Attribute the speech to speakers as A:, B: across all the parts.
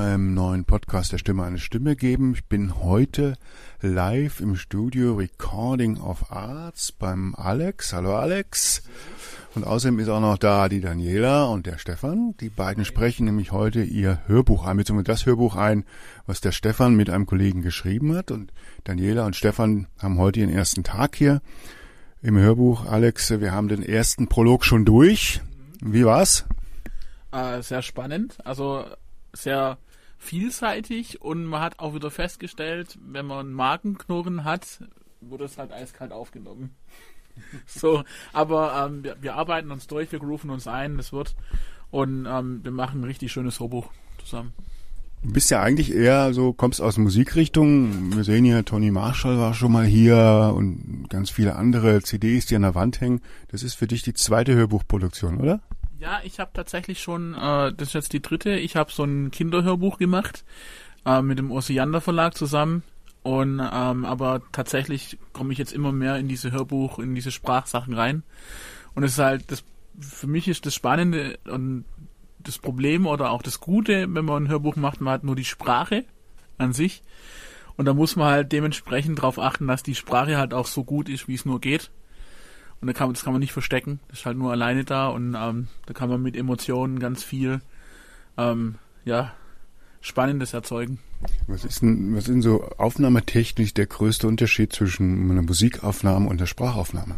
A: beim neuen Podcast der Stimme eine Stimme geben. Ich bin heute live im Studio Recording of Arts beim Alex. Hallo Alex. Und außerdem ist auch noch da die Daniela und der Stefan. Die beiden sprechen nämlich heute ihr Hörbuch ein, beziehungsweise das Hörbuch ein, was der Stefan mit einem Kollegen geschrieben hat. Und Daniela und Stefan haben heute ihren ersten Tag hier im Hörbuch. Alex, wir haben den ersten Prolog schon durch. Wie war's?
B: Sehr spannend, also sehr vielseitig, und man hat auch wieder festgestellt, wenn man einen Magenknurren hat, wird es halt eiskalt aufgenommen. So, aber wir arbeiten uns durch, wir grooven uns ein, das wird, und wir machen ein richtig schönes Hörbuch zusammen.
A: Du bist ja eigentlich eher so, kommst aus Musikrichtung. Wir sehen hier, Tony Marshall war schon mal hier und ganz viele andere CDs, die an der Wand hängen. Das ist für dich die zweite Hörbuchproduktion, oder?
B: Ja, ich habe tatsächlich schon, das ist jetzt die dritte, ich habe so ein Kinderhörbuch gemacht, mit dem Osiander Verlag zusammen, und aber tatsächlich komme ich jetzt immer mehr in diese in diese Sprachsachen rein, und es ist halt, für mich ist das Spannende und das Problem oder auch das Gute, wenn man ein Hörbuch macht, man hat nur die Sprache an sich, und da muss man halt dementsprechend darauf achten, dass die Sprache halt auch so gut ist, wie es nur geht. Und das kann man nicht verstecken, das ist halt nur alleine da, und da kann man mit Emotionen ganz viel Spannendes erzeugen. Was ist denn so aufnahmetechnisch der größte Unterschied zwischen einer Musikaufnahme und der Sprachaufnahme?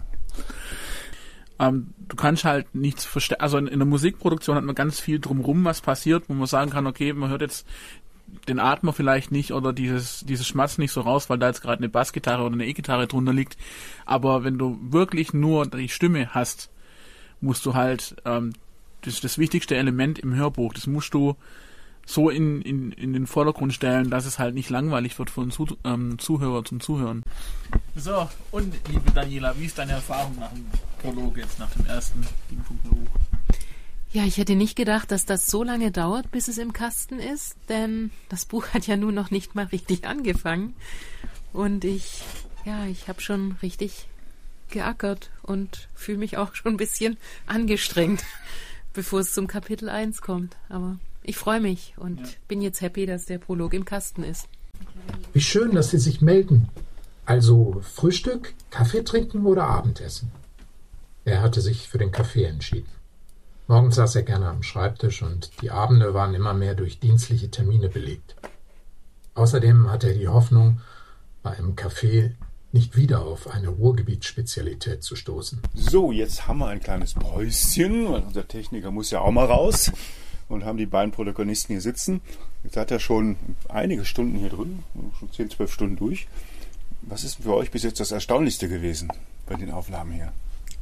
B: Du kannst halt nichts verstecken, also in der Musikproduktion hat man ganz viel drumherum, was passiert, wo man sagen kann, okay, man hört jetzt den Atmer vielleicht nicht oder dieses Schmatzen nicht so raus, weil da jetzt gerade eine Bassgitarre oder eine E-Gitarre drunter liegt. Aber wenn du wirklich nur die Stimme hast, musst du halt, das wichtigste Element im Hörbuch, das musst du so in den Vordergrund stellen, dass es halt nicht langweilig wird für einen Zuhörer zum Zuhören. So, und liebe Daniela, wie ist deine Erfahrung nach dem Prolog jetzt, nach dem ersten Ding vom Hörbuch?
C: Ja, ich hätte nicht gedacht, dass das so lange dauert, bis es im Kasten ist, denn das Buch hat ja nun noch nicht mal richtig angefangen. Und ich habe schon richtig geackert und fühle mich auch schon ein bisschen angestrengt, bevor es zum Kapitel 1 kommt. Aber ich freue mich und bin jetzt happy, dass der Prolog im Kasten ist.
D: Wie schön, dass Sie sich melden. Also Frühstück, Kaffee trinken oder Abendessen? Er hatte sich für den Kaffee entschieden. Morgens saß er gerne am Schreibtisch und die Abende waren immer mehr durch dienstliche Termine belegt. Außerdem hatte er die Hoffnung, bei einem Café nicht wieder auf eine Ruhrgebietsspezialität zu stoßen.
A: So, jetzt haben wir ein kleines Päuschen, weil unser Techniker muss ja auch mal raus, und haben die beiden Protagonisten hier sitzen. Jetzt hat er schon einige Stunden hier drin, schon 10, 12 Stunden durch. Was ist für euch bis jetzt das Erstaunlichste gewesen bei den Aufnahmen hier?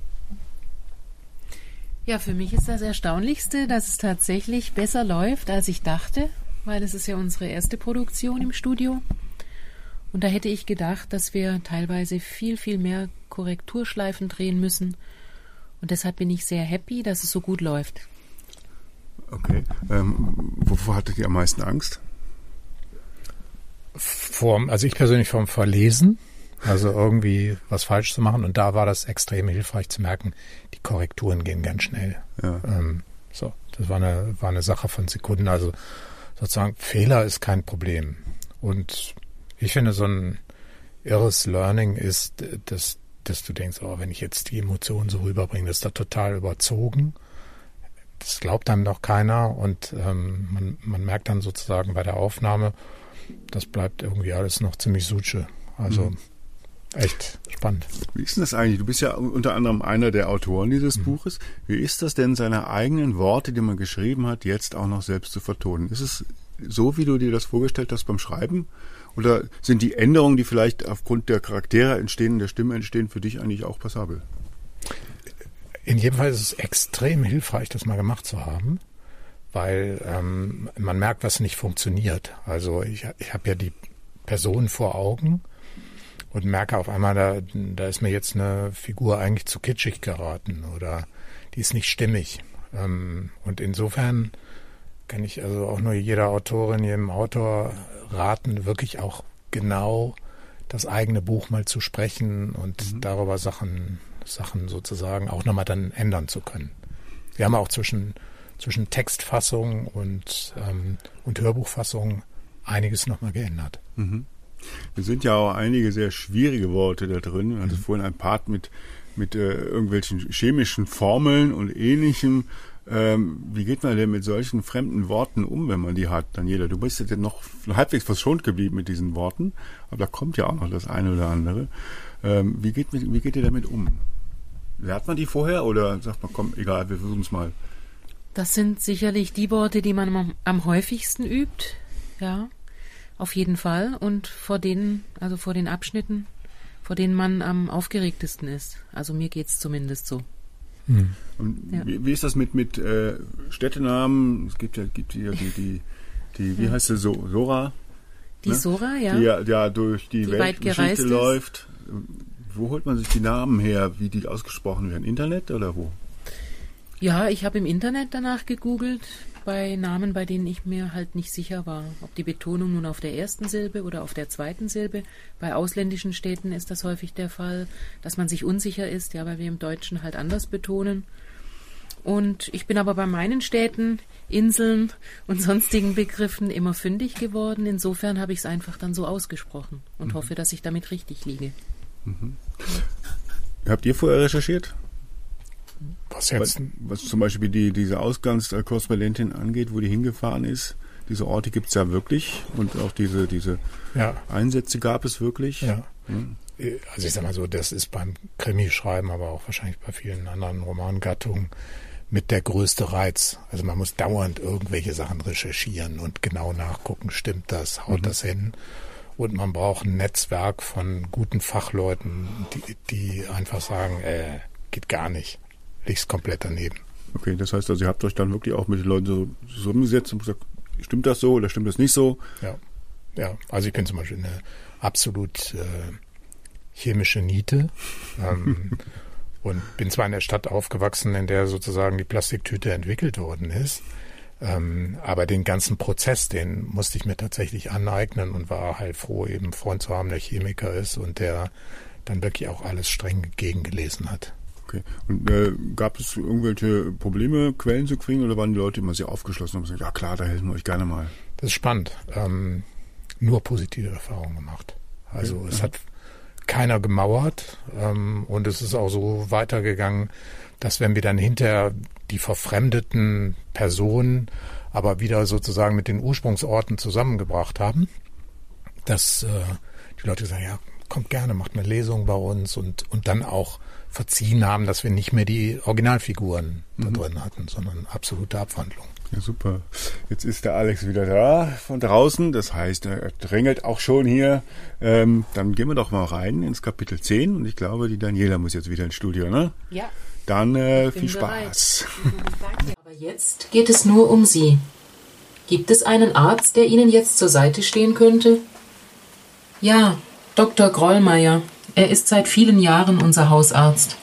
C: Ja, für mich ist das Erstaunlichste, dass es tatsächlich besser läuft, als ich dachte, weil es ist ja unsere erste Produktion im Studio. Und da hätte ich gedacht, dass wir teilweise viel, viel mehr Korrekturschleifen drehen müssen. Und deshalb bin ich sehr happy, dass es so gut läuft.
A: Okay. Wovor hattet ihr am meisten Angst?
E: Also ich persönlich vom Verlesen. Also irgendwie was falsch zu machen. Und da war das extrem hilfreich zu merken, die Korrekturen gehen ganz schnell. Ja. Das war eine Sache von Sekunden. Also sozusagen Fehler ist kein Problem. Und ich finde, so ein irres Learning ist, dass du denkst, wenn ich jetzt die Emotionen so rüberbringe, das ist da total überzogen. Das glaubt einem doch keiner. Und man merkt dann sozusagen bei der Aufnahme, das bleibt irgendwie alles noch ziemlich suche. Also echt spannend.
A: Wie ist denn das eigentlich? Du bist ja unter anderem einer der Autoren dieses Buches. Wie ist das denn, seine eigenen Worte, die man geschrieben hat, jetzt auch noch selbst zu vertonen? Ist es so, wie du dir das vorgestellt hast beim Schreiben? Oder sind die Änderungen, die vielleicht aufgrund der Charaktere entstehen, der Stimme entstehen, für dich eigentlich auch passabel?
E: In jedem Fall ist es extrem hilfreich, das mal gemacht zu haben, weil man merkt, was nicht funktioniert. Also ich habe ja die Person vor Augen und merke auf einmal, da ist mir jetzt eine Figur eigentlich zu kitschig geraten oder die ist nicht stimmig. Und insofern kann ich also auch nur jeder Autorin, jedem Autor raten, wirklich auch genau das eigene Buch mal zu sprechen und darüber Sachen sozusagen auch nochmal dann ändern zu können. Wir haben auch zwischen Textfassung und Hörbuchfassung einiges nochmal geändert.
A: Mhm. Es sind ja auch einige sehr schwierige Worte da drin. Also vorhin ein Part mit irgendwelchen chemischen Formeln und Ähnlichem. Wie geht man denn mit solchen fremden Worten um, wenn man die hat, Daniela? Du bist jetzt noch halbwegs verschont geblieben mit diesen Worten, aber da kommt ja auch noch das eine oder andere. Wie geht ihr damit um? Lernt man die vorher oder sagt man, komm, egal, wir versuchen es mal?
C: Das sind sicherlich die Worte, die man am häufigsten übt, ja, auf jeden Fall. Und vor den Abschnitten, vor denen man am aufgeregtesten ist. Also mir geht's zumindest so.
A: Und ja. Wie ist das mit Städtenamen? Es gibt ja die wie heißt sie, Sora?
C: Die, ne? Sora, ja.
A: Die ja durch die Weltgeschichte läuft. Wo holt man sich die Namen her, wie die ausgesprochen werden? Internet oder wo?
C: Ja, ich habe im Internet danach gegoogelt, bei Namen, bei denen ich mir halt nicht sicher war, ob die Betonung nun auf der ersten Silbe oder auf der zweiten Silbe. Bei ausländischen Städten ist das häufig der Fall, dass man sich unsicher ist, ja, weil wir im Deutschen halt anders betonen. Und ich bin aber bei meinen Städten, Inseln und sonstigen Begriffen immer fündig geworden. Insofern habe ich es einfach dann so ausgesprochen und hoffe, dass ich damit richtig liege.
A: Mhm. Habt ihr vorher recherchiert?
E: Was jetzt?
A: Was zum Beispiel diese Ausgangskorrespondentin angeht, wo die hingefahren ist. Diese Orte gibt es ja wirklich und auch diese Einsätze gab es wirklich.
E: Ja. Also ich sag mal so, das ist beim Krimischreiben, aber auch wahrscheinlich bei vielen anderen Romangattungen mit der größte Reiz. Also man muss dauernd irgendwelche Sachen recherchieren und genau nachgucken, stimmt das, haut das hin. Und man braucht ein Netzwerk von guten Fachleuten, die einfach sagen, geht gar nicht. Liegst komplett daneben.
A: Okay, das heißt also, ihr habt euch dann wirklich auch mit den Leuten so zusammengesetzt und gesagt, stimmt das so oder stimmt das nicht so?
E: Ja. Also ich bin zum Beispiel eine absolut chemische Niete und bin zwar in der Stadt aufgewachsen, in der sozusagen die Plastiktüte entwickelt worden ist, aber den ganzen Prozess, den musste ich mir tatsächlich aneignen und war halt froh, eben einen Freund zu haben, der Chemiker ist und der dann wirklich auch alles streng gegengelesen hat.
A: Okay. Und gab es irgendwelche Probleme, Quellen zu kriegen, oder waren die Leute immer sehr aufgeschlossen und haben gesagt, ja klar, da helfen wir euch gerne mal?
E: Das ist spannend. Nur positive Erfahrungen gemacht. Also es hat keiner gemauert und es ist auch so weitergegangen, dass wenn wir dann hinterher die verfremdeten Personen aber wieder sozusagen mit den Ursprungsorten zusammengebracht haben, dass die Leute sagen, ja, kommt gerne, macht eine Lesung bei uns und dann auch verziehen haben, dass wir nicht mehr die Originalfiguren da drin hatten, sondern absolute Abwandlung.
A: Ja, super. Jetzt ist der Alex wieder da von draußen, das heißt, er drängelt auch schon hier. Dann gehen wir doch mal rein ins Kapitel 10 und ich glaube, die Daniela muss jetzt wieder ins Studio, ne?
C: Ja.
A: Dann viel Spaß.
C: Danke. Aber jetzt geht es nur um Sie. Gibt es einen Arzt, der Ihnen jetzt zur Seite stehen könnte? Ja, Dr. Grollmeier. Er ist seit vielen Jahren unser Hausarzt.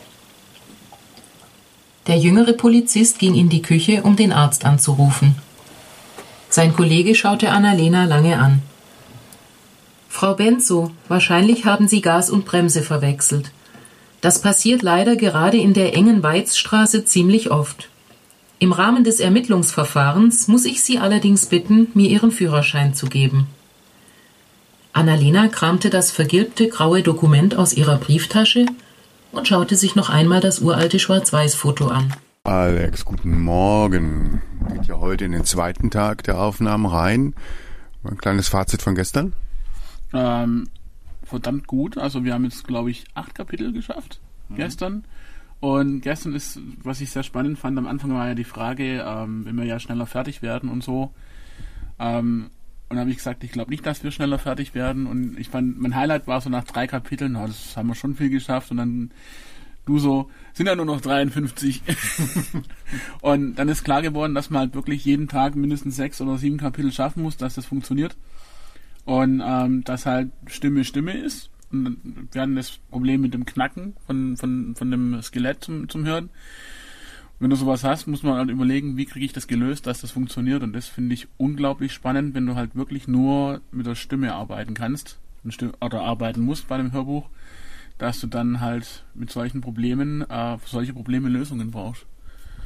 C: Der jüngere Polizist ging in die Küche, um den Arzt anzurufen. Sein Kollege schaute Annalena lange an. Frau Benzo, wahrscheinlich haben Sie Gas und Bremse verwechselt. Das passiert leider gerade in der engen Weizstraße ziemlich oft. Im Rahmen des Ermittlungsverfahrens muss ich Sie allerdings bitten, mir Ihren Führerschein zu geben. Annalena kramte das vergilbte graue Dokument aus ihrer Brieftasche und schaute sich noch einmal das uralte Schwarz-Weiß-Foto an.
A: Alex, guten Morgen. Geht ja heute in den zweiten Tag der Aufnahmen rein. Ein kleines Fazit von gestern?
B: Verdammt gut. Also wir haben jetzt, glaube ich, 8 Kapitel geschafft gestern. Und gestern ist, was ich sehr spannend fand, am Anfang war ja die Frage, wenn wir ja schneller fertig werden und so. Und habe ich gesagt, ich glaube nicht, dass wir schneller fertig werden. Und ich fand, mein Highlight war so nach 3 Kapiteln, das haben wir schon viel geschafft. Und dann du so, sind ja nur noch 53. Und dann ist klar geworden, dass man halt wirklich jeden Tag mindestens 6 oder 7 Kapitel schaffen muss, dass das funktioniert. Und dass halt Stimme ist. Und wir hatten das Problem mit dem Knacken von dem Skelett zum Hören. Wenn du sowas hast, muss man halt überlegen, wie kriege ich das gelöst, dass das funktioniert. Und das finde ich unglaublich spannend, wenn du halt wirklich nur mit der Stimme arbeiten kannst oder arbeiten musst bei einem Hörbuch, dass du dann halt mit solchen Problemen, für solche Probleme Lösungen brauchst.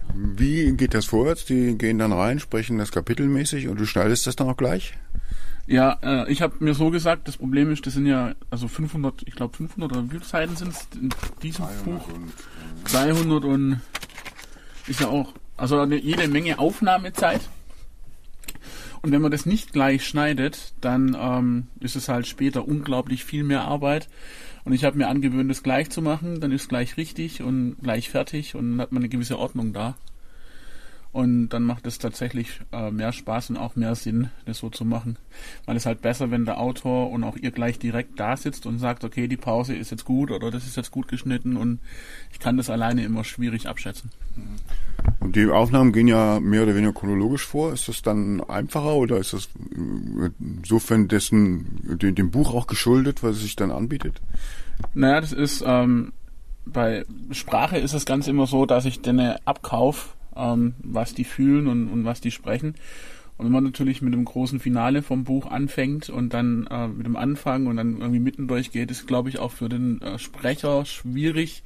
A: Wie geht das vorwärts? Die gehen dann rein, sprechen das kapitelmäßig und du schneidest das dann auch gleich?
B: Ja, ich habe mir so gesagt, das Problem ist, das sind ja also 500, ich glaube 500 oder wie viele Seiten sind es in diesem Buch? 300 und ist ja auch, also jede Menge Aufnahmezeit. Und wenn man das nicht gleich schneidet, dann ist es halt später unglaublich viel mehr Arbeit. Und ich habe mir angewöhnt, das gleich zu machen, dann ist es gleich richtig und gleich fertig und dann hat man eine gewisse Ordnung da. Und dann macht es tatsächlich mehr Spaß und auch mehr Sinn, das so zu machen. Weil es halt besser, wenn der Autor und auch ihr gleich direkt da sitzt und sagt, okay, die Pause ist jetzt gut oder das ist jetzt gut geschnitten und ich kann das alleine immer schwierig abschätzen.
A: Und die Aufnahmen gehen ja mehr oder weniger chronologisch vor. Ist das dann einfacher oder ist das insofern dem Buch auch geschuldet, was es sich dann anbietet?
B: Naja, das ist, bei Sprache ist das Ganze immer so, dass ich denen abkaufe, was die fühlen und was die sprechen. Und wenn man natürlich mit dem großen Finale vom Buch anfängt und dann mit dem Anfang und dann irgendwie mittendurch geht, ist, glaube ich, auch für den Sprecher schwierig,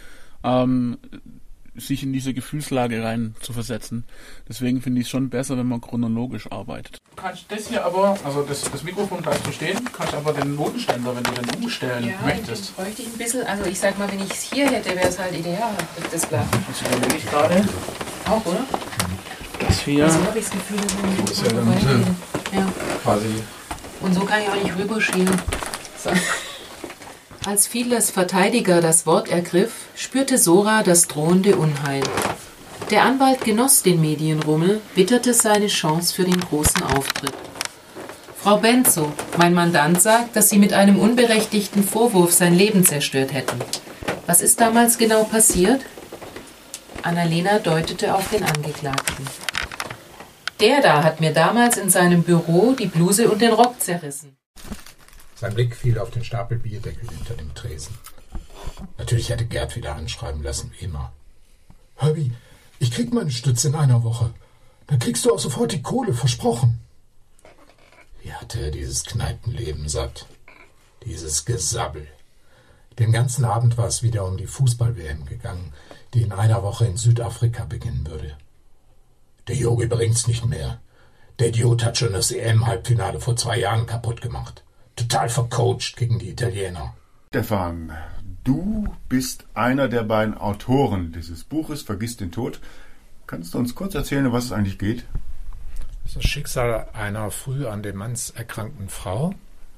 B: sich in diese Gefühlslage rein zu versetzen. Deswegen finde ich es schon besser, wenn man chronologisch arbeitet. Du kannst das hier aber, also das Mikrofon kannst du stehen, kannst aber den Notenständer, wenn du den umstellen möchtest.
C: Ja, bräuchte ich ein bisschen, also ich sag mal, wenn ich es hier hätte, wäre es halt ideal, das Blatt.
B: Das überlege ich gerade.
C: Auch, oder?
B: Das hier.
C: Also habe ich das Gefühl, dass
E: ist ja in der Mitte.
C: Ja.
E: Quasi.
C: Und so kann ich auch nicht rüberschielen. So. Als Fiedlers Verteidiger das Wort ergriff, spürte Sora das drohende Unheil. Der Anwalt genoss den Medienrummel, witterte seine Chance für den großen Auftritt. Frau Benzo, mein Mandant sagt, dass Sie mit einem unberechtigten Vorwurf sein Leben zerstört hätten. Was ist damals genau passiert? Annalena deutete auf den Angeklagten. Der da hat mir damals in seinem Büro die Bluse und den Rock zerrissen.
D: Sein Blick fiel auf den Stapel Bierdeckel hinter dem Tresen. Natürlich hätte Gerd wieder anschreiben lassen, wie immer.
F: Herbie, ich krieg meine Stütze in einer Woche. Dann kriegst du auch sofort die Kohle, versprochen.
D: Wie hatte er dieses Kneipenleben satt? Dieses Gesabbel. Den ganzen Abend war es wieder um die Fußball-WM gegangen, die in einer Woche in Südafrika beginnen würde. Der Yogi bringt's nicht mehr. Der Idiot hat schon das EM-Halbfinale vor 2 Jahren kaputt gemacht. Total vercoacht gegen die Italiener.
A: Stefan, du bist einer der beiden Autoren dieses Buches, Vergiss den Tod. Kannst du uns kurz erzählen, um was es eigentlich geht?
E: Das ist das Schicksal einer früh an Demenz erkrankten Frau,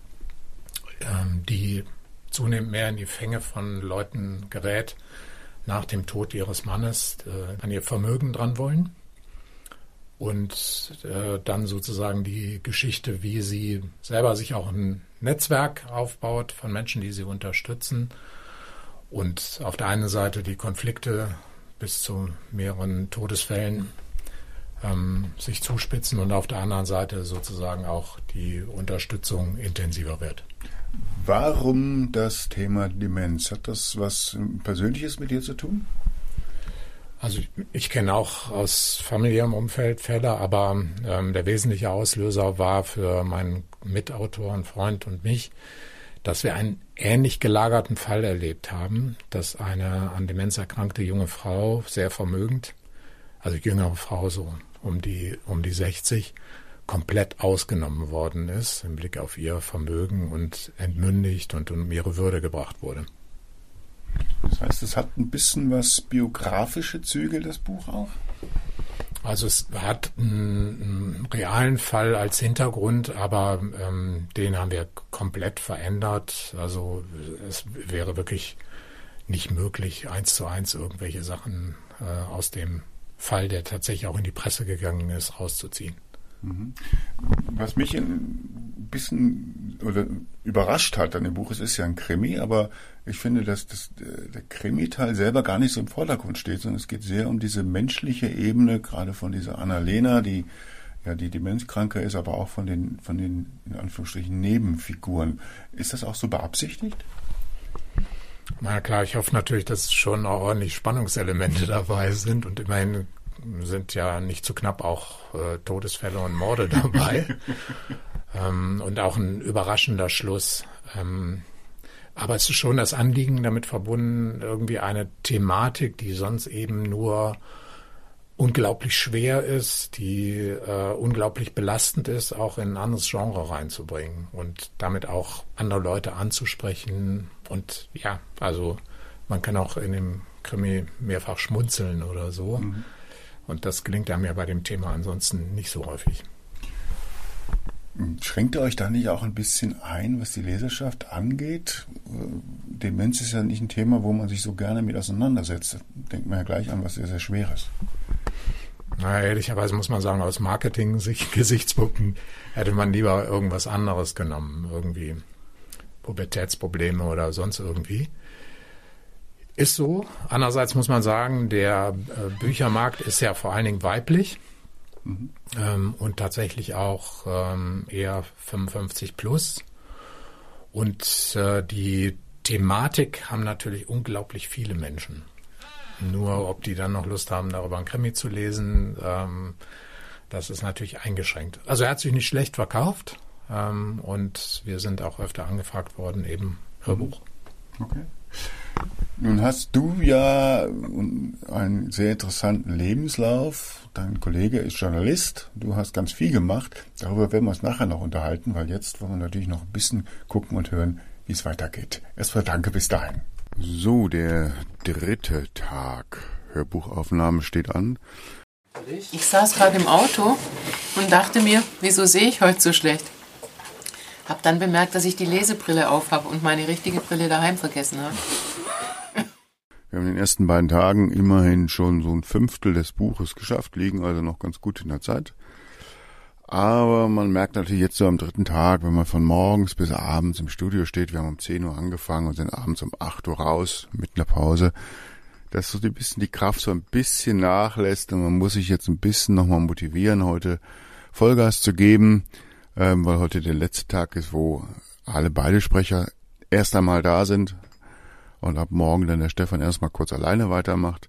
E: die zunehmend mehr in die Fänge von Leuten gerät, nach dem Tod ihres Mannes an ihr Vermögen dran wollen. Und dann sozusagen die Geschichte, wie sie selber sich auch ein Netzwerk aufbaut von Menschen, die sie unterstützen. Und auf der einen Seite die Konflikte bis zu mehreren Todesfällen sich zuspitzen und auf der anderen Seite sozusagen auch die Unterstützung intensiver wird.
A: Warum das Thema Demenz? Hat das was Persönliches mit dir zu tun?
E: Also ich kenne auch aus familiärem Umfeld Fälle, aber der wesentliche Auslöser war für meinen Mitautor und Freund und mich, dass wir einen ähnlich gelagerten Fall erlebt haben, dass eine an Demenz erkrankte junge Frau, sehr vermögend, also jüngere Frau so um die 60, komplett ausgenommen worden ist im Blick auf ihr Vermögen und entmündigt und um ihre Würde gebracht wurde.
A: Das heißt, es hat ein bisschen was biografische Züge, das Buch auch?
E: Also es hat einen realen Fall als Hintergrund, aber den haben wir komplett verändert. Also es wäre wirklich nicht möglich, 1:1 irgendwelche Sachen aus dem Fall, der tatsächlich auch in die Presse gegangen ist, rauszuziehen.
A: Was mich ein bisschen überrascht hat an dem Buch, es ist ja ein Krimi, aber ich finde, dass der Krimi-Teil selber gar nicht so im Vordergrund steht, sondern es geht sehr um diese menschliche Ebene, gerade von dieser Annalena, die ja die Demenzkranke ist, aber auch von den in Anführungsstrichen Nebenfiguren. Ist das auch so beabsichtigt?
E: Na klar, ich hoffe natürlich, dass schon auch ordentlich Spannungselemente dabei sind und immerhin sind ja nicht zu knapp auch Todesfälle und Morde dabei und auch ein überraschender Schluss. Aber es ist schon das Anliegen damit verbunden, irgendwie eine Thematik, die sonst eben nur unglaublich schwer ist, die unglaublich belastend ist, auch in ein anderes Genre reinzubringen und damit auch andere Leute anzusprechen. Und ja, also man kann auch in dem Krimi mehrfach schmunzeln oder so. Mhm. Und das gelingt einem ja bei dem Thema ansonsten nicht so häufig.
A: Schränkt ihr euch da nicht auch ein bisschen ein, was die Leserschaft angeht? Demenz ist ja nicht ein Thema, wo man sich so gerne mit auseinandersetzt. Da denkt man ja gleich an was sehr, sehr Schweres.
E: Na, ehrlicherweise muss man sagen, aus Marketing-Gesichtspunkten hätte man lieber irgendwas anderes genommen. Irgendwie Pubertätsprobleme oder sonst irgendwie. Ist so. Andererseits muss man sagen, der Büchermarkt ist ja vor allen Dingen weiblich. Und tatsächlich auch eher 55 plus. Und die Thematik haben natürlich unglaublich viele Menschen. Nur ob die dann noch Lust haben, darüber ein Krimi zu lesen, das ist natürlich eingeschränkt. Also er hat sich nicht schlecht verkauft und wir sind auch öfter angefragt worden, eben Hörbuch.
A: Okay. Nun hast du ja einen sehr interessanten Lebenslauf. Dein Kollege ist Journalist. Du hast ganz viel gemacht. Darüber werden wir uns nachher noch unterhalten, weil jetzt wollen wir natürlich noch ein bisschen gucken und hören, wie es weitergeht. Erstmal danke bis dahin. So, der 3. Tag. Hörbuchaufnahme steht an.
C: Ich saß gerade im Auto und dachte mir, wieso sehe ich heute so schlecht? Hab dann bemerkt, dass ich die Lesebrille aufhab und meine richtige Brille daheim vergessen habe.
A: Wir haben in den ersten beiden Tagen immerhin schon so ein 1/5 des Buches geschafft, liegen also noch ganz gut in der Zeit. Aber man merkt natürlich jetzt so am 3. Tag, wenn man von morgens bis abends im Studio steht, wir haben um 10 Uhr angefangen und sind abends um 8 Uhr raus mit einer Pause, dass so ein bisschen die Kraft so ein bisschen nachlässt und man muss sich jetzt ein bisschen nochmal motivieren, heute Vollgas zu geben, weil heute der letzte Tag ist, wo beide Sprecher erst einmal da sind. Und ab morgen dann der Stefan erstmal kurz alleine weitermacht.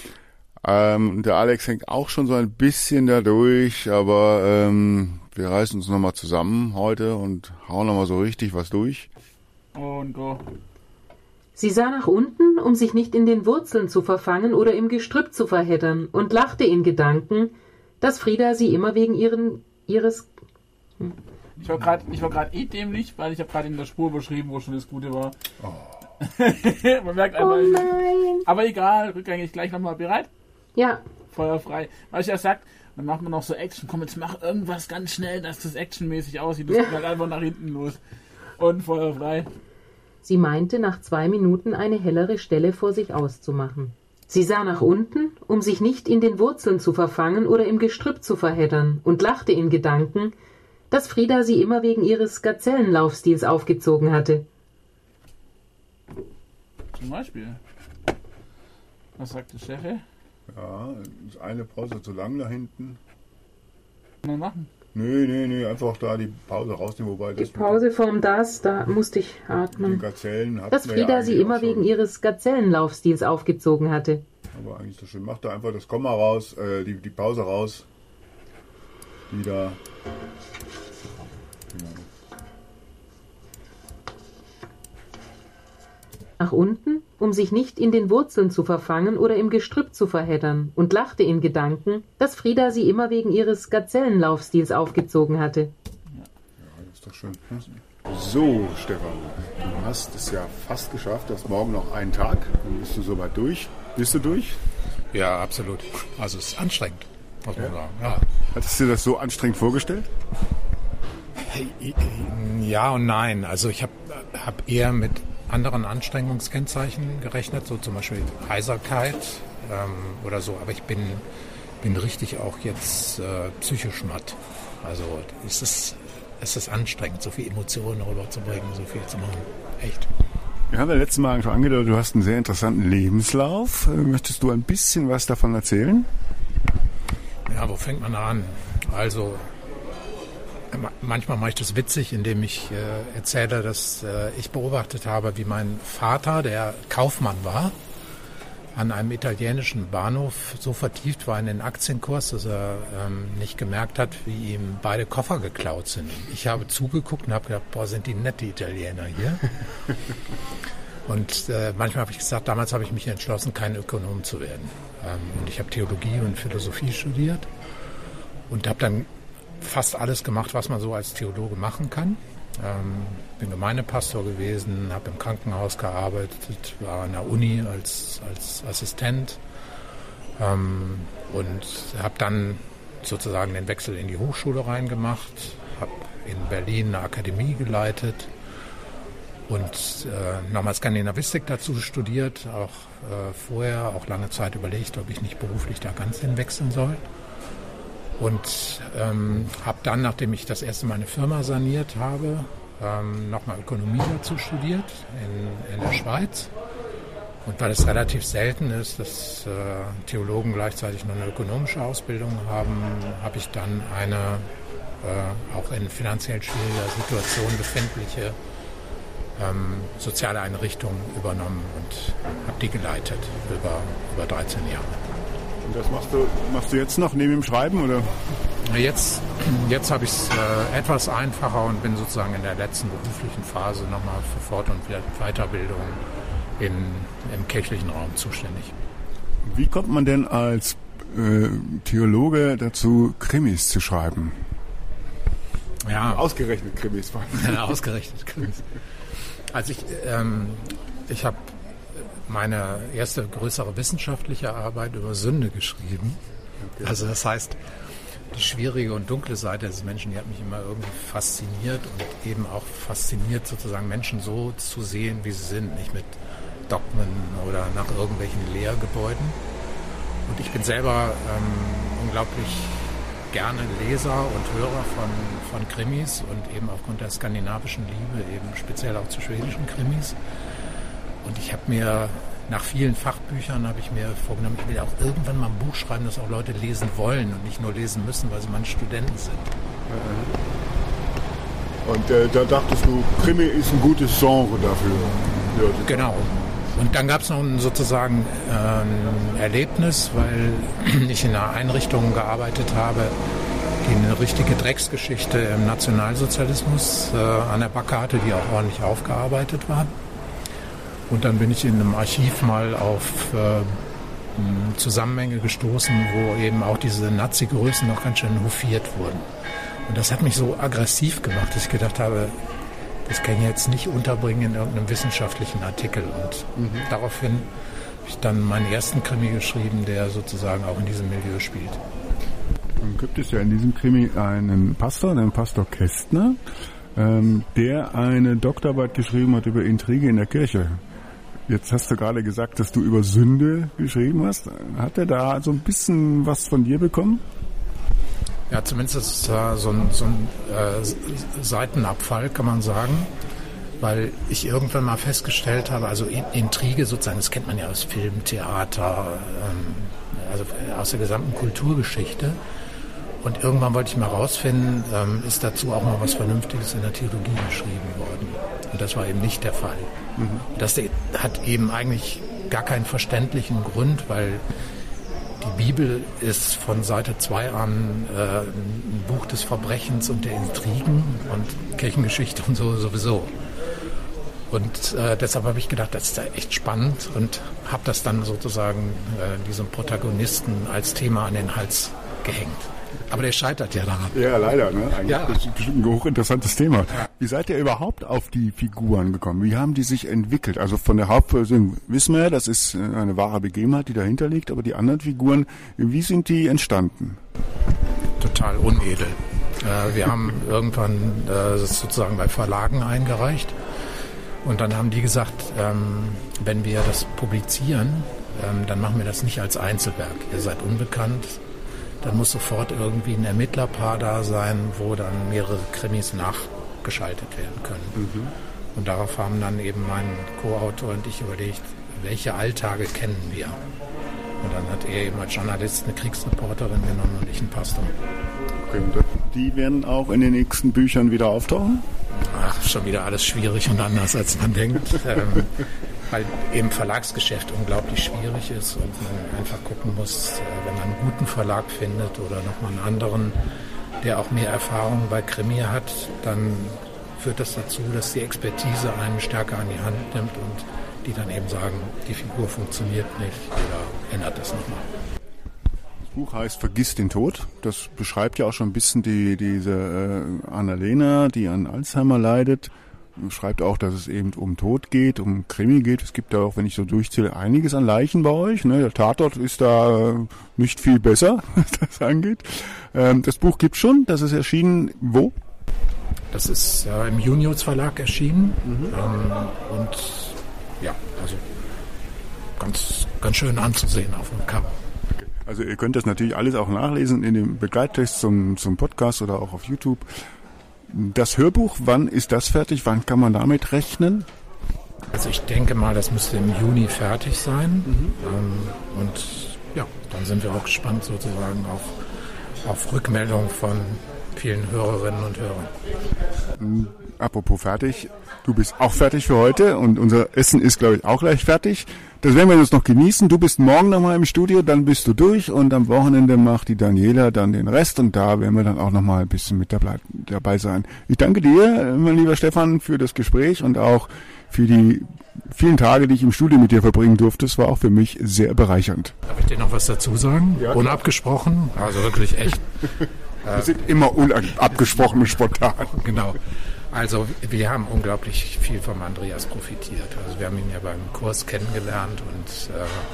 A: Der Alex hängt auch schon so ein bisschen dadurch, aber wir reißen uns nochmal zusammen heute und hauen nochmal so richtig was durch.
B: Und go.
C: Sie sah nach unten, um sich nicht in den Wurzeln zu verfangen oder im Gestrüpp zu verheddern, und lachte in Gedanken, dass Frieda sie immer wegen ihres...
B: Ich war gerade dämlich, weil ich habe gerade in der Spur beschrieben, wo schon das Gute war. Oh. Man merkt einfach. Oh nein. Aber egal, rückgängig gleich nochmal bereit?
C: Ja.
B: Feuer frei. Weil ich ja sagt, dann macht man noch so Action. Komm, jetzt mach irgendwas ganz schnell, dass das actionmäßig aussieht. Das geht halt einfach nach hinten los. Und Feuer frei.
C: Sie meinte, nach 2 Minuten eine hellere Stelle vor sich auszumachen. Sie sah nach unten, um sich nicht in den Wurzeln zu verfangen oder im Gestrüpp zu verheddern, und lachte in Gedanken, dass Frieda sie immer wegen ihres Gazellenlaufstils aufgezogen hatte.
B: Zum Beispiel. Was sagt der Chef?
A: Ja, ist eine Pause zu lang da hinten.
B: Mal machen.
A: Nee, einfach da die Pause rausnehmen, wobei das...
C: Die Pause vorm das, da musste ich atmen. Dass Frieda ja sie immer wegen ihres Gazellenlaufstils aufgezogen hatte.
A: Aber eigentlich so schön. Mach da einfach das Komma raus, die Pause raus. Wieder... Genau.
C: Nach unten, um sich nicht in den Wurzeln zu verfangen oder im Gestrüpp zu verheddern, und lachte in Gedanken, dass Frieda sie immer wegen ihres Gazellenlaufstils aufgezogen hatte.
A: Ja, das ist doch schön. So, Stefan, du hast es ja fast geschafft, du hast morgen noch einen Tag, dann bist du soweit durch. Bist du durch?
E: Ja, absolut. Also es ist anstrengend, muss man sagen. Ja.
A: Hattest du dir das so anstrengend vorgestellt?
E: Ja und nein. Also ich hab eher mit anderen Anstrengungskennzeichen gerechnet, so zum Beispiel Heiserkeit oder so. Aber ich bin richtig auch jetzt psychisch matt. Also es ist anstrengend, so viel Emotionen rüberzubringen, so viel zu machen. Echt.
A: Wir haben ja letztes Mal schon angedeutet, du hast einen sehr interessanten Lebenslauf. Möchtest du ein bisschen was davon erzählen?
E: Ja, wo fängt man an? Also manchmal mache ich das witzig, indem ich erzähle, dass ich beobachtet habe, wie mein Vater, der Kaufmann war, an einem italienischen Bahnhof so vertieft war in den Aktienkurs, dass er nicht gemerkt hat, wie ihm beide Koffer geklaut sind. Ich habe zugeguckt und habe gedacht, boah, sind die nette Italiener hier. Und manchmal habe ich gesagt, damals habe ich mich entschlossen, kein Ökonom zu werden. Und ich habe Theologie und Philosophie studiert und habe dann fast alles gemacht, was man so als Theologe machen kann. Bin Gemeindepastor gewesen, habe im Krankenhaus gearbeitet, war an der Uni als Assistent und habe dann sozusagen den Wechsel in die Hochschule reingemacht, habe in Berlin eine Akademie geleitet und nochmal Skandinavistik dazu studiert, auch vorher, auch lange Zeit überlegt, ob ich nicht beruflich da ganz hinwechseln soll. Und habe dann, nachdem ich das erste Mal eine Firma saniert habe, nochmal Ökonomie dazu studiert in der Schweiz. Und weil es relativ selten ist, dass Theologen gleichzeitig noch eine ökonomische Ausbildung haben, habe ich dann eine auch in finanziell schwieriger Situation befindliche soziale Einrichtung übernommen und habe die geleitet über 13 Jahre.
A: Und das machst du jetzt noch neben dem Schreiben, oder?
E: Jetzt habe ich es etwas einfacher und bin sozusagen in der letzten beruflichen Phase nochmal für Fort- und Weiterbildung im kirchlichen Raum zuständig.
A: Wie kommt man denn als Theologe dazu, Krimis zu schreiben?
E: Ja,
A: ausgerechnet Krimis.
E: Ausgerechnet Krimis. Also ich habe meine erste größere wissenschaftliche Arbeit über Sünde geschrieben. Okay. Also das heißt, die schwierige und dunkle Seite des Menschen, die hat mich immer irgendwie fasziniert und eben auch fasziniert, sozusagen Menschen so zu sehen, wie sie sind, nicht mit Dogmen oder nach irgendwelchen Lehrgebäuden. Und ich bin selber unglaublich gerne Leser und Hörer von Krimis und eben aufgrund der skandinavischen Liebe eben speziell auch zu schwedischen Krimis. Und ich habe mir nach vielen Fachbüchern vorgenommen, ich will auch irgendwann mal ein Buch schreiben, das auch Leute lesen wollen und nicht nur lesen müssen, weil sie meine Studenten sind.
A: Und da dachtest du, Krimi ist ein gutes Genre dafür. Ja,
E: genau. Und dann gab es noch sozusagen ein Erlebnis, weil ich in einer Einrichtung gearbeitet habe, die eine richtige Drecksgeschichte im Nationalsozialismus an der Backe hatte, die auch ordentlich aufgearbeitet war. Und dann bin ich in einem Archiv mal auf Zusammenhänge gestoßen, wo eben auch diese Nazi-Größen noch ganz schön hofiert wurden. Und das hat mich so aggressiv gemacht, dass ich gedacht habe, das kann ich jetzt nicht unterbringen in irgendeinem wissenschaftlichen Artikel. Und daraufhin habe ich dann meinen ersten Krimi geschrieben, der sozusagen auch in diesem Milieu spielt.
A: Dann gibt es ja in diesem Krimi einen Pastor, den Pastor Kästner, der eine Doktorarbeit geschrieben hat über Intrige in der Kirche. Jetzt hast du gerade gesagt, dass du über Sünde geschrieben hast. Hat er da so ein bisschen was von dir bekommen?
E: Ja, zumindest ist es so ein Seitenabfall, kann man sagen, weil ich irgendwann mal festgestellt habe, also Intrige sozusagen, das kennt man ja aus Film, Theater, also aus der gesamten Kulturgeschichte. Und irgendwann wollte ich mal rausfinden, ist dazu auch mal was Vernünftiges in der Theologie geschrieben worden. Und das war eben nicht der Fall. Das hat eben eigentlich gar keinen verständlichen Grund, weil die Bibel ist von Seite 2 an ein Buch des Verbrechens und der Intrigen und Kirchengeschichte und so sowieso. Und deshalb habe ich gedacht, das ist ja echt spannend und habe das dann sozusagen diesem Protagonisten als Thema an den Hals gehängt. Aber der scheitert ja daran.
A: Ja, leider. Ne? Eigentlich
E: ja.
A: ist das bestimmt ein hochinteressantes Thema. Wie seid ihr überhaupt auf die Figuren gekommen? Wie haben die sich entwickelt? Also von der Hauptperson wissen wir ja, das ist eine wahre Begebenheit, die dahinter liegt. Aber die anderen Figuren, wie sind die entstanden?
E: Total unedel. Wir haben irgendwann das sozusagen bei Verlagen eingereicht. Und dann haben die gesagt, wenn wir das publizieren, dann machen wir das nicht als Einzelwerk. Ihr seid unbekannt. Dann muss sofort irgendwie ein Ermittlerpaar da sein, wo dann mehrere Krimis nachgeschaltet werden können. Und darauf haben dann eben mein Co-Autor und ich überlegt, welche Alltage kennen wir. Und dann hat er eben als Journalist eine Kriegsreporterin genommen und ich einen Pastor.
A: Okay, und die werden auch in den nächsten Büchern wieder auftauchen?
E: Ach, schon wieder alles schwierig und anders, als man denkt. Weil eben Verlagsgeschäft unglaublich schwierig ist und man einfach gucken muss, wenn man einen guten Verlag findet oder nochmal einen anderen, der auch mehr Erfahrung bei Krimi hat, dann führt das dazu, dass die Expertise einen stärker an die Hand nimmt und die dann eben sagen, die Figur funktioniert nicht oder ändert das nochmal.
A: Das Buch heißt Vergiss den Tod. Das beschreibt ja auch schon ein bisschen diese Annalena, die an Alzheimer leidet. Schreibt auch, dass es eben um Tod geht, um Krimi geht. Es gibt da auch, wenn ich so durchzähle, einiges an Leichen bei euch. Ne? Der Tatort ist da nicht viel besser, was das angeht. Das Buch gibt's schon. Das ist erschienen wo?
E: Das ist im Junius Verlag erschienen. Und ja, also ganz schön anzusehen auf dem Cover.
A: Also ihr könnt das natürlich alles auch nachlesen in dem Begleittext zum Podcast oder auch auf YouTube. Das Hörbuch, wann ist das fertig? Wann kann man damit rechnen?
E: Also ich denke mal, das müsste im Juni fertig sein. Und ja, dann sind wir auch gespannt sozusagen auf Rückmeldung von vielen Hörerinnen und Hörern.
A: Apropos fertig, du bist auch fertig für heute und unser Essen ist, glaube ich, auch gleich fertig. Das werden wir jetzt noch genießen. Du bist morgen nochmal im Studio, dann bist du durch und am Wochenende macht die Daniela dann den Rest und da werden wir dann auch nochmal ein bisschen mit dabei sein. Ich danke dir, mein lieber Stefan, für das Gespräch und auch für die vielen Tage, die ich im Studio mit dir verbringen durfte. Es war auch für mich sehr bereichernd.
E: Darf ich dir noch was dazu sagen? Ja, unabgesprochen, also wirklich echt.
A: Wir sind immer unabgesprochen und spontan.
E: Genau. Also wir haben unglaublich viel vom Andreas profitiert. Also wir haben ihn ja beim Kurs kennengelernt und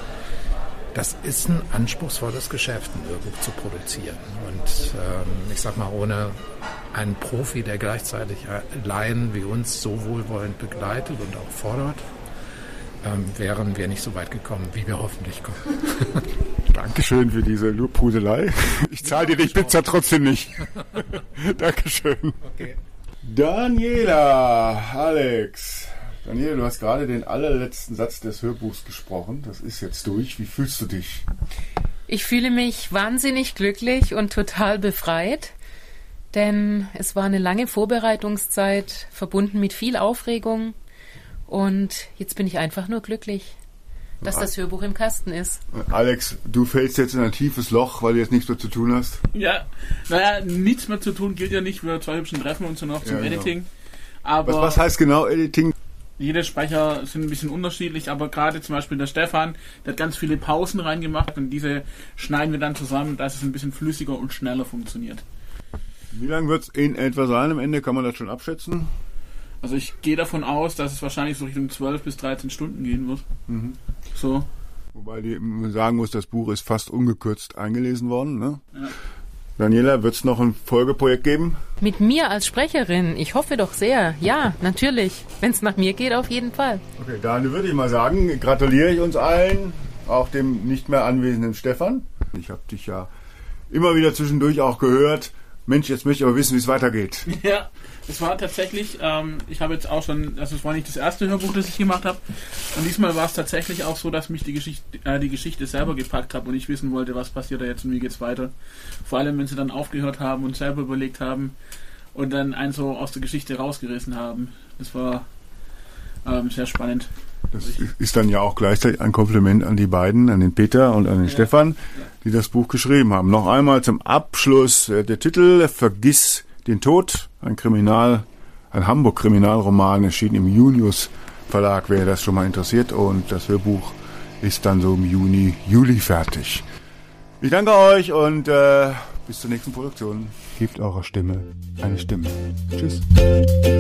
E: das ist ein anspruchsvolles Geschäft, ein Hörbuch zu produzieren. Und ich sag mal, ohne einen Profi, der gleichzeitig Laien wie uns so wohlwollend begleitet und auch fordert, wären wir nicht so weit gekommen, wie wir hoffentlich kommen.
A: Dankeschön für diese Lobhudelei. Ich zahle dir die Pizza trotzdem nicht. Dankeschön.
E: Okay.
A: Daniela, Alex. Daniela, du hast gerade den allerletzten Satz des Hörbuchs gesprochen. Das ist jetzt durch. Wie fühlst du dich?
C: Ich fühle mich wahnsinnig glücklich und total befreit, denn es war eine lange Vorbereitungszeit, verbunden mit viel Aufregung. Und jetzt bin ich einfach nur glücklich, dass das Hörbuch im Kasten ist.
A: Alex, du fällst jetzt in ein tiefes Loch, weil du jetzt nichts mehr zu tun hast.
B: Ja, naja, nichts mehr zu tun gilt ja nicht. Wir zwei hübschen treffen uns noch zum Editing. Aber
A: was heißt genau Editing?
B: Jede Sprecher sind ein bisschen unterschiedlich, aber gerade zum Beispiel der Stefan, der hat ganz viele Pausen reingemacht und diese schneiden wir dann zusammen, dass es ein bisschen flüssiger und schneller funktioniert.
A: Wie lang wird es in etwa sein am Ende? Kann man das schon abschätzen?
B: Also ich gehe davon aus, dass es wahrscheinlich so Richtung 12 bis 13 Stunden gehen wird. So.
A: Wobei man sagen muss, das Buch ist fast ungekürzt eingelesen worden. Ne?
B: Ja.
A: Daniela, wird es noch ein Folgeprojekt geben?
C: Mit mir als Sprecherin? Ich hoffe doch sehr. Ja, natürlich. Wenn es nach mir geht, auf jeden Fall.
A: Okay, dann würde ich mal sagen, gratuliere ich uns allen, auch dem nicht mehr anwesenden Stefan. Ich habe dich ja immer wieder zwischendurch auch gehört. Mensch, jetzt möchte ich aber wissen, wie es weitergeht.
B: Ja, es war tatsächlich, ich habe jetzt auch schon, also es war nicht das erste Hörbuch, das ich gemacht habe. Und diesmal war es tatsächlich auch so, dass mich die Geschichte selber gepackt hat und ich wissen wollte, was passiert da jetzt und wie geht's weiter. Vor allem, wenn sie dann aufgehört haben und selber überlegt haben und dann einen so aus der Geschichte rausgerissen haben. Das war sehr spannend.
A: Das ist dann ja auch gleichzeitig ein Kompliment an die beiden, an den Peter und an den Stefan, die das Buch geschrieben haben. Noch einmal zum Abschluss der Titel Vergiss den Tod, ein Hamburg-Kriminalroman, erschienen im Junius Verlag, wäre das schon mal interessiert. Und das Hörbuch ist dann so im Juli fertig. Ich danke euch und bis zur nächsten Produktion. Gebt eurer Stimme eine Stimme. Tschüss.